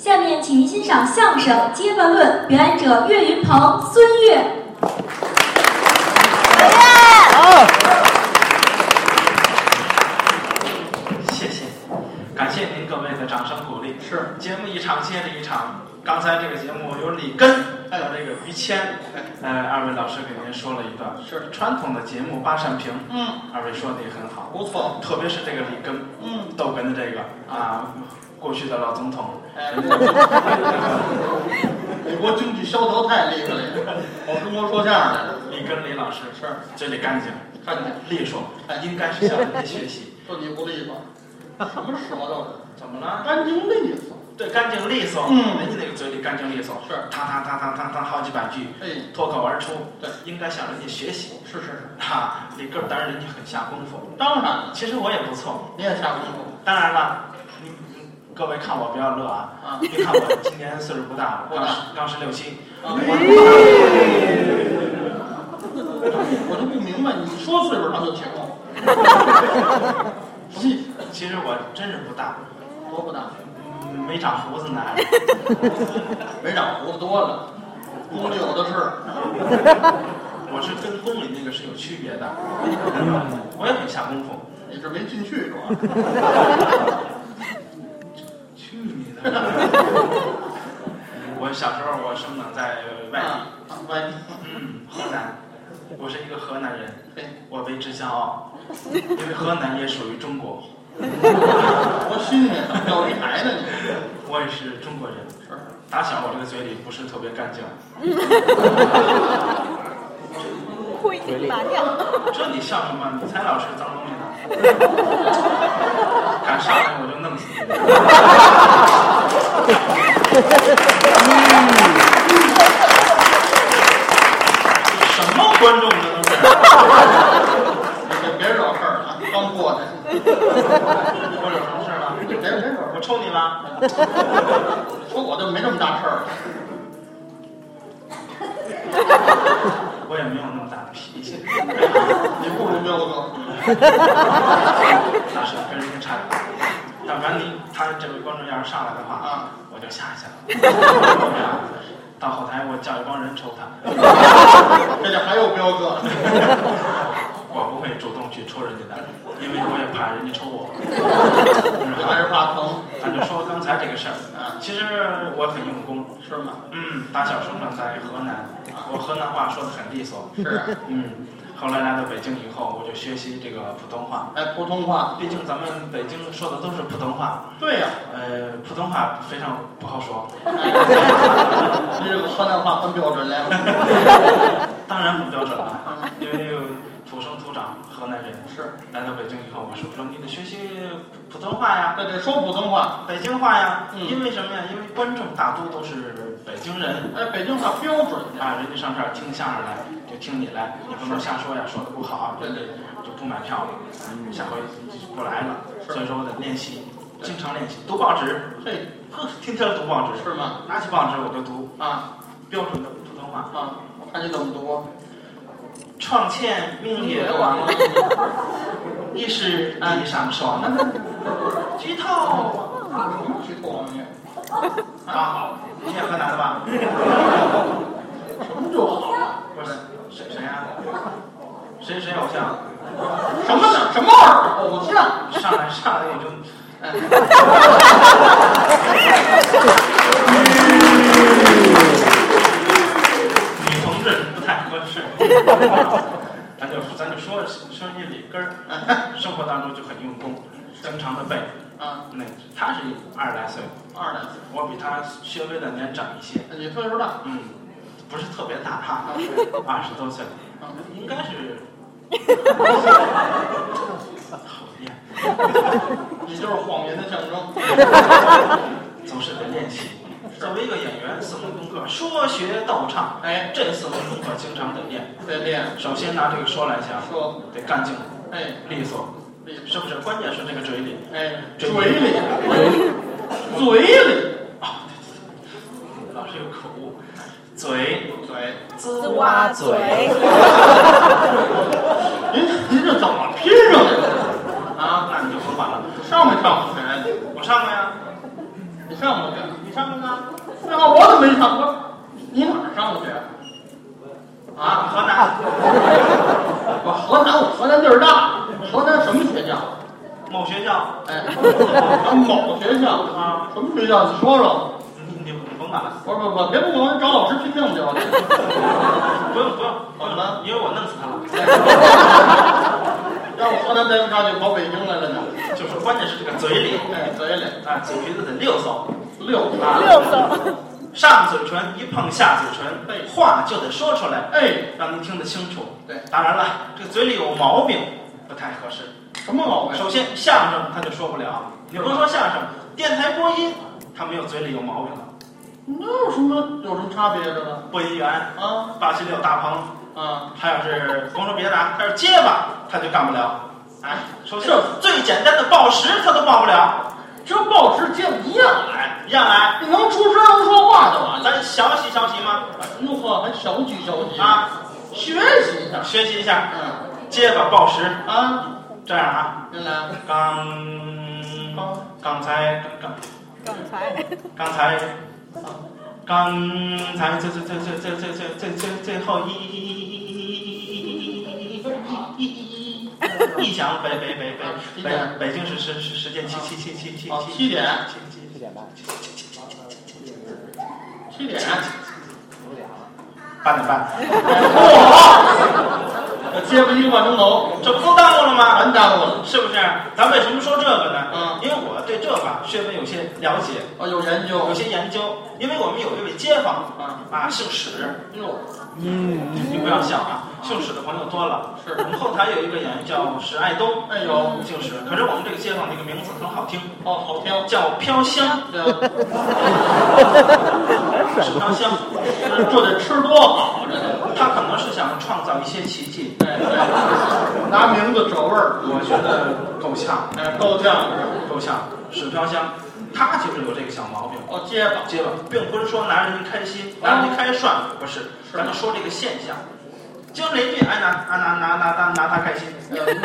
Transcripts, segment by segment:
下面请您欣赏相声《街坊论》，表演者岳云鹏、孙越。 谢谢，感谢您各位的掌声鼓励。 是， 节目一场接着一场。刚才这个节目有李根，还有这个于谦，二位老师给您说了一段。 是传统的节目八扇屏，二位说的也很好， 不错。 特别是这个李根，逗哏的这个啊，过去的老总统， 美国经济萧条太厉害了，跑中国说相声来了。 李根李老师是嘴里干净， 看见利索，应该是向人家学习。 说你不利索，什么舌头？ 怎么了？ 干净利索。 对，干净利索。人家那个嘴里干净利索， 是堂好几百句，脱口而出。 对， 应该向人家学习。 是。 哈，李根当然人家很下功夫。 当然了， 其实我也不错， 你也下功夫。 当然了，各位看我不要乐啊！别看我今年岁数不大，刚16、17。 我就不明白，你说岁数他就停了。 其实我真是不大。 多不大？ 没长胡子呢。 没长胡子多了，宫里有的是。 我是跟宫里那个是有区别的。我也很下功夫。 你是没进去是吧？ 去你的！我小时候我生长在外地， 外地， 河南。我是一个河南人，我为之骄傲，因为河南也属于中国。 多新鲜，怎么钓鱼台呢你？ 我也是中国人，是。打小我这个嘴里不是特别干净。 会麻掉。 这你笑什么？你才老是脏东西呢！敢上来我就弄死你！什么观众这都是？ 别惹事儿了，刚过来。 我惹什么事儿了？ 别惹， 我抽你了？ 说我就没这么大事儿。 我也没有那么大的脾气。 你不如彪哥。 那是跟人家差点。但凡他这位观众要是上来的话，我就下去了。到后台我叫一帮人抽他。 这里还有彪哥。 我不会主动去抽人家的，因为我也怕人家抽我。 还是怕疼。 咱就说刚才这个事儿其实我很用功， 是吗？ 打小生长在河南，我河南话说得很利索。 是啊。 后来来到北京以后，我就学习这个普通话。 普通话， 毕竟咱们北京说的都是普通话。 对呀。 普通话非常不好说。 你这个河南话很标准嘞。 当然不标准了，因为土生土长河南人。是。来到北京以后，我说你得学习普通话呀。 对，说普通话， 北京话呀。因为什么呀？因为观众大多都是北京人。 北京话标准啊，人家上这儿听相声来，就听你来，你不能瞎说呀，说的不好，人家就不买票了，下回不来了。所以说我得练习，经常练习，读报纸，天天读报纸。 是吗？ 拿起报纸我就读标准的普通话。 我看你怎么读。 床前明月光，疑是地上霜。举头， 举头明月。 好，你也河南的吧？ 什么就好啊？ 不是谁呀？谁偶像？ 什么偶像？ 上来也就。女同志不太合适。咱就说你李根儿，生活当中就很用功，经常的背。那他是20来岁，我比他稍微的年长一些。 你岁数大？ 不是特别大哈，20多岁，应该是。讨厌。 你就是谎言的象征。 总是得练习。作为一个演员，4门功课：说学逗唱。这4门功课经常得练。 得练。 首先拿这个说来讲， 说得干净，利索，是不是？关键是这个嘴里， 嘴里。 老是有口误，嘴， 滋哇嘴。 您这怎么拼上来的？ 那你就甭管了。 上没上学？ 我上过呀。 上过去，你上过去？那我怎么没上过？你哪儿上过去？啊， 河南。 我河南，我河南地儿大，河南什么学校？ 某学校。 哎，某学校啊？什么学校？你说说。 你甭管了。 不，别不管，找老师拼命去了。 不用， 怎么了？ 因为我弄死他了。 让我河南待不下去，跑北京来了呢。 就是关键是这个嘴里， 嘴里啊，嘴皮子得溜骚， 溜骚。 上嘴唇一碰下嘴唇，话就得说出来，让您听得清楚。 对， 当然了，这个嘴里有毛病不太合适。 什么毛病？ 首先，相声他就说不了，你甭说相声，电台播音他没有嘴里有毛病了。 那有什么差别的呢？ 播音员啊 ，876大鹏啊， 他要是甭说别的，他是结巴，他就干不了。哎，首先最简单的报时他都报不了。 这报时接不一样来， 一样来， 你能出声能说话就完了。 咱学习吗？ 如何还小举啊？ 学习一下。 结巴报时啊， 这样啊。 您来。 刚才最后一讲北京时间7点8点半。 接不1个半钟头， 这不都耽误了吗？ 全耽误了， 是不是？咱为什么说这个呢？ 因为我对这个学问有些了解， 有研究， 有些研究。因为我们有一位街坊姓史，你不要笑啊，姓史的朋友多了。 是， 我们后台有一个演员叫史爱东， 有姓史。可是我们这个街坊这个名字很好听， 好听， 叫飘香。史飘香， 这得吃多好，这他可能是想创造一些奇迹。 拿名字找味儿， 我觉得够呛，够呛。史飘香，他就是有这个小毛病。结巴，并不是说拿人家开心，拿人家开涮，不是，咱们说这个现象。经哪句爱拿他开心，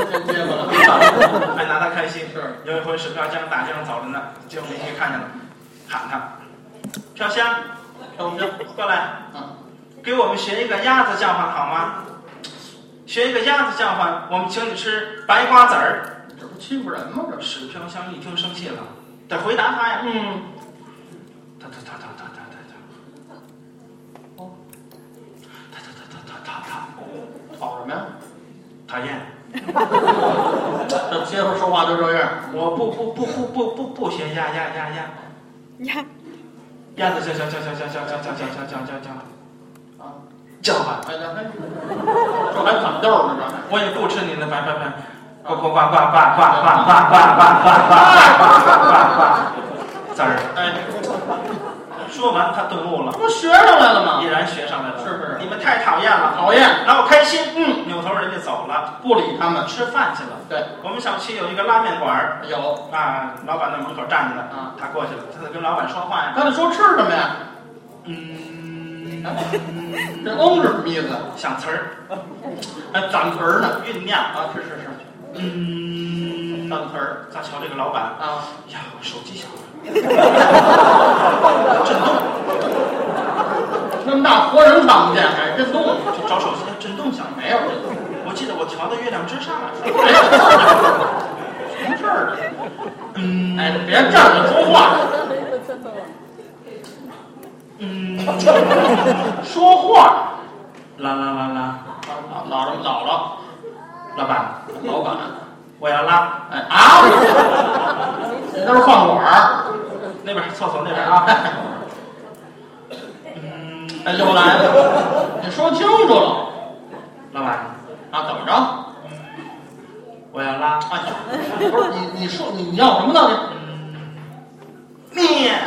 爱拿他开心。 是， 有一回史飘香大街上走着呢，结果邻居看见了，喊他，飘香，过来，给我们学一个鸭子叫唤好吗？学一个鸭子叫唤，我们请你吃白瓜子儿。 这不欺负人吗？这史飘香一听生气了，得回答他呀。他讨什么呀？ 讨厌。 这街坊说话就这样。 我不学鸭子叫唤。 这还反豆呢，这我也不吃你的白，呱字儿。说完他顿悟了， 不学上来了吗？ 毅然学上来了。 是， 你们太讨厌了，拿我开心。扭头人家走了， 不理他们， 吃饭去了。 对， 我们小区有一个拉面馆， 有老板在门口站着呢，他过去了，他得跟老板说话呀。 他得说吃什么呀？这是什么意思？ 想词儿， 还攒词儿呢， 酝酿啊，是。攒词儿。 再瞧这个老板呀，手机响了，震动， 那么大活人看不见，还震动， 就找手机震动响没有？我记得我调到月亮之上了。 什么事儿呢？别站着说话。说话， 老板，我要拉。 你那是饭馆儿， 那边厕所那边啊。 又来了，你说清楚了， 老板怎么着？ 我要拉。 不是你说你要什么到底？ 面，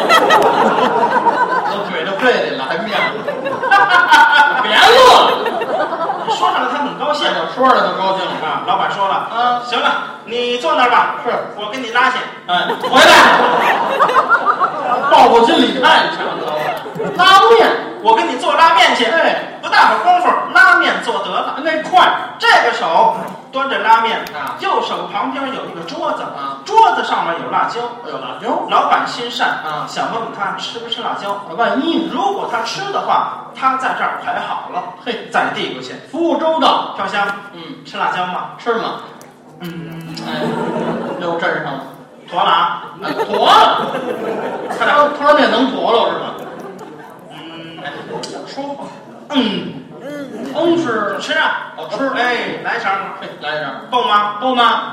都嘴到肺里了，还面？别乐了， 说上来他很高兴， 说上来就高兴了啊。老板说了，行了，你坐那儿吧， 是我给你拉去。 回来，报复心理太强了。拉面， 我给你做拉面去。不大会儿功夫，拉面做得了。 那快， 这个手端着拉面啊， 右手旁边有一个桌子啊， 桌子上面有辣椒， 有辣椒。 老板心善啊， 想问问他吃不吃辣椒。 万一呢？ 如果他吃的话，他在这儿排好了， 嘿， 再递过去。 服务周到。 飘香，吃辣椒吗？ 吃吗？哎，又震上了。 坨了啊， 坨了。他面能坨了是吧？哎，说话。是吃啊， 好吃。 哎，来一勺， 嘿，来一勺。 够吗？ 够吗？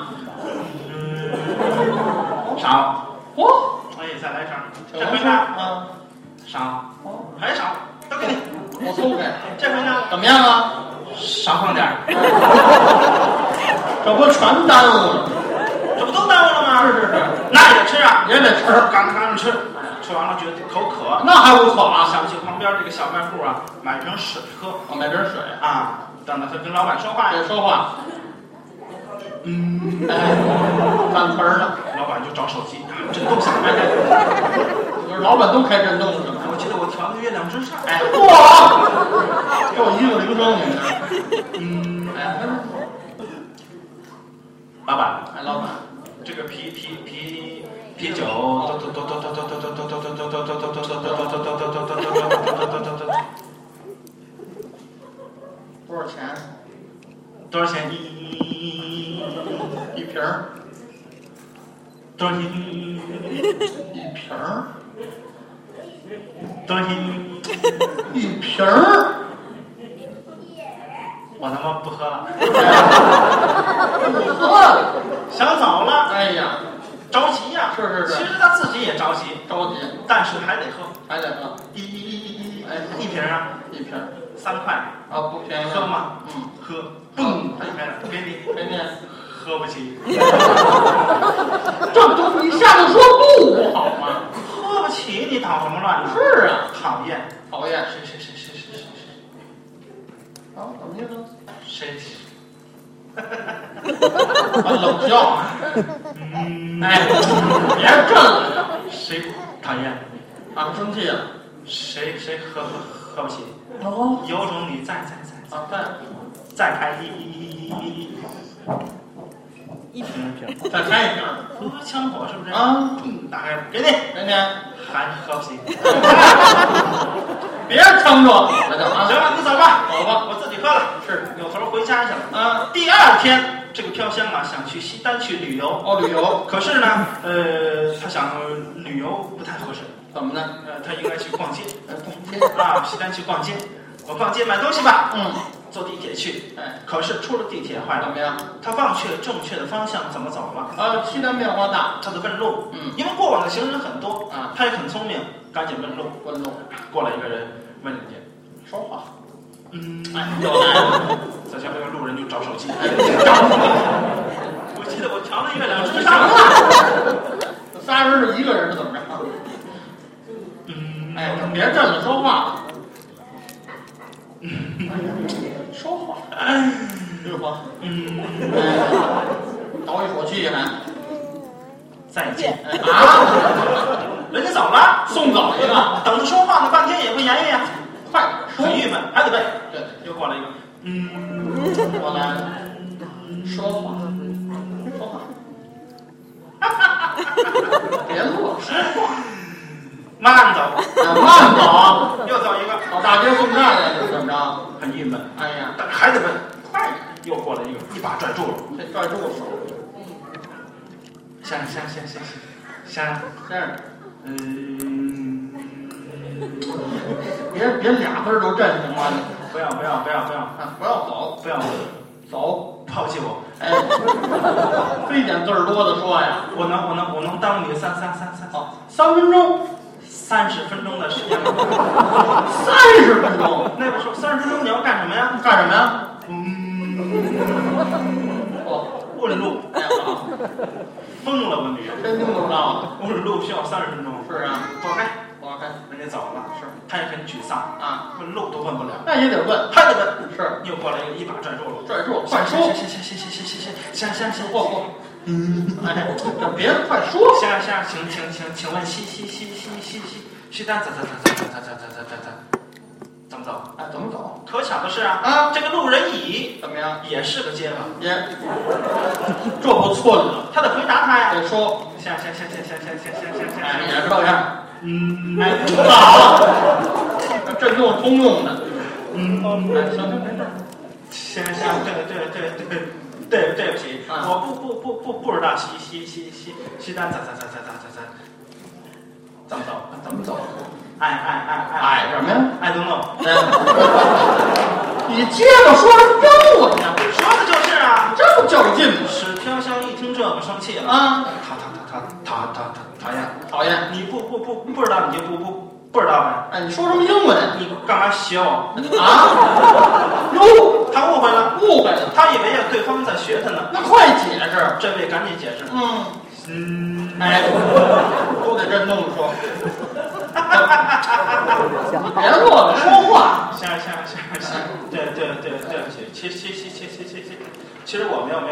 少。 嚯！ 哎，再来一勺。这回呢？少。还少，都给你。 我搜开。 这回呢？ 怎么样啊？ 少放点。 这不全耽误了？ 这不都耽误了吗？ 是。 那也得吃啊， 也得吃， 赶紧吃。吃完了觉得口渴， 那还不渴啊？ 想去旁边这个小卖部啊，买瓶水喝。 买瓶水啊，等着他跟老板说话呀。 说话。犯词儿呢。 老板就找手机，震动响。 老板都开震动是吧？ 我记得我调的月亮之上。 哎，哇！给我一个铃声，你这。 老板， 老板， 这个啤酒， 多少钱？ 多少钱？ 一瓶儿。 多少钱？ 一瓶儿。 多少钱？ 一瓶儿。 我他妈不喝了。 不喝了。 想走了。 哎呀， 着急呀。 是。 其实他自己也着急，但是还得喝。一瓶啊。 一瓶。 3块。 啊，不便宜。 喝吗？喝。嘣，他就开了，给你。喝不起。 这不一下就说不好吗？ 喝不起，你捣什么乱呢？ 是啊， 讨厌。谁？ 啊，怎么意思？ 谁？ 冷笑。哎，别震了。 谁讨厌？ 啊，生气了。 谁喝不起？有种你再开一瓶， 再开一瓶， 枪火是不是？ 啊， 打开，给你，还喝不起。 别撑着，那就行了，你走吧，我自己喝了。 是， 扭头回家去了。啊，第2天，这个飘香啊想去西单去旅游。 旅游。 可是呢，他想旅游不太合适。 怎么呢？ 他应该去逛街。啊，西单去逛街。我逛街买东西吧。坐地铁去。可是出了地铁坏了。 怎么样？ 他忘却正确的方向，怎么走了？ 西单变化大。 他得问路。因为过往的行人很多。他也很聪明，赶紧问路。过来一个人问人家说话。 又来了。在下边个路人就找手机。我记得我调了月亮之上。 仨人是一个人是怎么着？别震了，说话。说话。对吧？倒一口气还。 再见。人家走了， 送走一个， 等着说话呢，半天也不言语呀。 快点说。 很郁闷，还得背。 对， 又过来一个。 过来了。说话。别乐，说话。 慢走。 慢走。 又走一个。 跑大街送菜去，怎么着？ 很郁闷。 哎呀， 还得问，快点。又过来一个，一把拽住了。 拽住了手。 先生。 别俩字都震行吗？ 不要不要走，走， 抛弃我。 非点字多的说呀。 我能耽误你3 分钟 ，30分钟的时间。 30分钟。 那边说30分钟你要干什么呀？问路。疯了吧你？ 真听不知道了。 问路需要30分钟。 是啊。 躲开。人家走了。 是。 他也很沮丧啊，问路都问不了。 那也得问， 还得问。 是。 又过来一把拽住了。 快说。 行。 这别快说。 行，请问西单怎么走？ 哎，怎么走？ 可巧的是啊，这个路人乙怎么样？ 也是个街坊， 也，这不错了。 他得回答他呀。 得说， 行， 哎，也是这样。 哎， 好，这用通用的。 行，对不起，我不知道西单怎么走？ 怎么走？ 哎什么呀 ？I don't know。 你接着说什么英文呢？ 说的就是啊， 这不较劲吗？ 史飘香一听这个生气了啊！讨厌！ 你不知道你就不知道呗？ 哎，你说什么英文？ 你干嘛学我啊？哟， 他误会了，他以为对方在学他呢。 那快解释！ 这位赶紧解释。 哎，都得这弄说。你别乐了，说话。 行，对不起，其实我没有，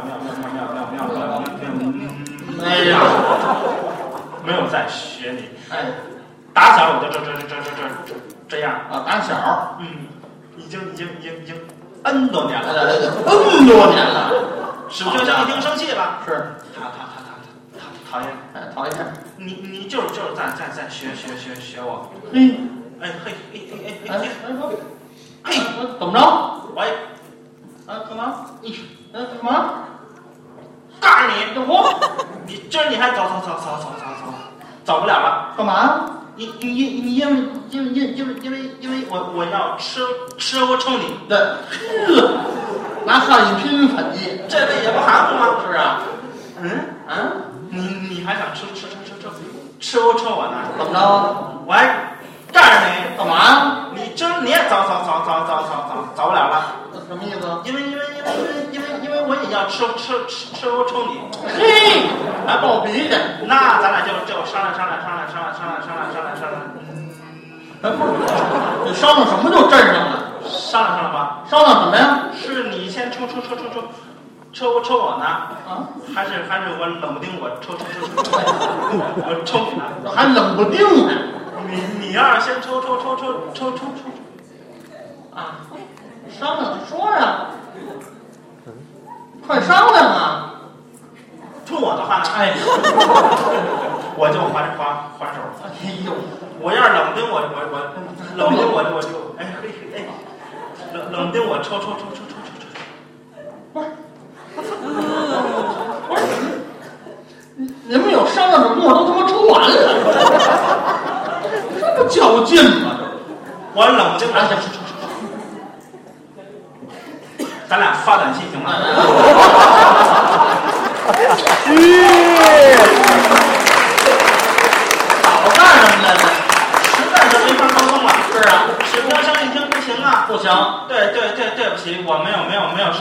哎呀， 没有在学你。 哎， 打小我就这样啊，打小， 已经 N 多年了 ，N 多年了。 史飘香一听生气了， 是， 他讨厌， 哎，讨厌。 你就是在学我。嘿， 怎么着？ 喂， 干嘛？干嘛？ 告诉你， 这我， 你今儿你还走不了了。 干嘛？ 你因为我要吃我抽你。 对，拿汉语拼音反击， 这位也不含糊吗？ 是啊。 你还想吃我呢？ 怎么着？ 我还告诉你， 干嘛？ 你也走不了了。 什么意思？ 因为我也要吃我抽你。 嘿，还暴脾气？ 那咱俩就商量。 你商量什么就镇上了？ 商量吧。 商量什么呀？ 是你先抽我呢？啊？还是我冷不丁我抽我抽你呢？ 还冷不丁呢？ 你要是先抽啊！商量说呀，快商量啊！ 冲我的话呢？ 哎， 我就还手。 哎呦， 我要是冷不丁我冷不丁我就冷不丁我抽。 不是，你们有商量的功夫都他妈抽完了，这不较劲吗？ 我冷不丁抽。咱俩发短信行吗？ 早干什么来了？ 实在是没法沟通了。 是啊， 史飘香一听不行啊， 不行。 对不起，我没有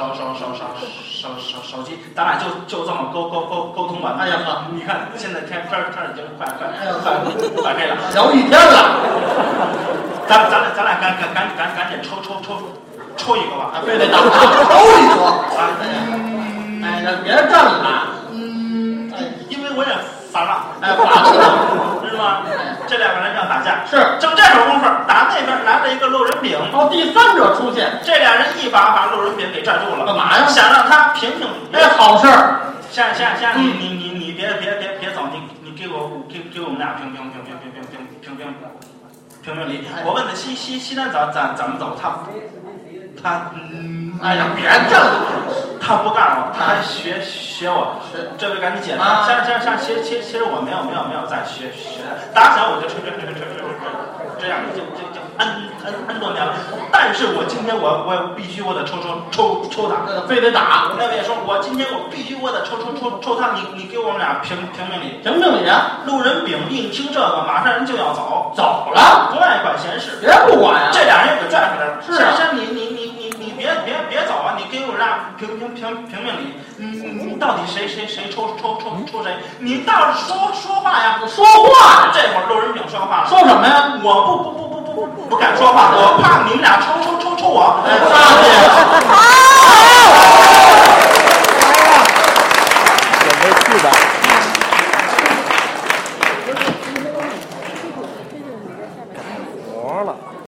手机，咱俩就这么沟通吧。 哎呀呵， 你看现在天已经快黑了， 聊一天了。 咱俩赶紧抽一个吧， 非得打抽一个啊！哎，别震了。 因为我也烦了， 烦了， 知道吗？这两个人要打架， 是正这会儿功夫，打那边来了一个路人丙， 第三者出现， 这俩人一把路人丙给拽住了， 干嘛呀？ 想让他评评理。 哎，好事儿。 先你别走，你给我们俩评理。我问他西单怎么走，他哎呀，别震了， 他不告诉我，他还学我。这位赶紧解释。像其实我没有在学，打小我就吹，这样就N多年了。但是我今天我必须我得抽他， 非得打。 那位说，我今天我必须我得抽他，你给我们俩评理。路人丙一听这个，马上人就要走了， 不爱管闲事， 别不管呀。 这俩人又给拽回来了。 是啊， 你别走啊！你给我们俩评理。你到底谁抽谁？你倒是说话呀！ 说话。 这会儿路人丙说话了， 说什么呀？ 我不敢说话，我怕你们俩抽我。 哎，撒去。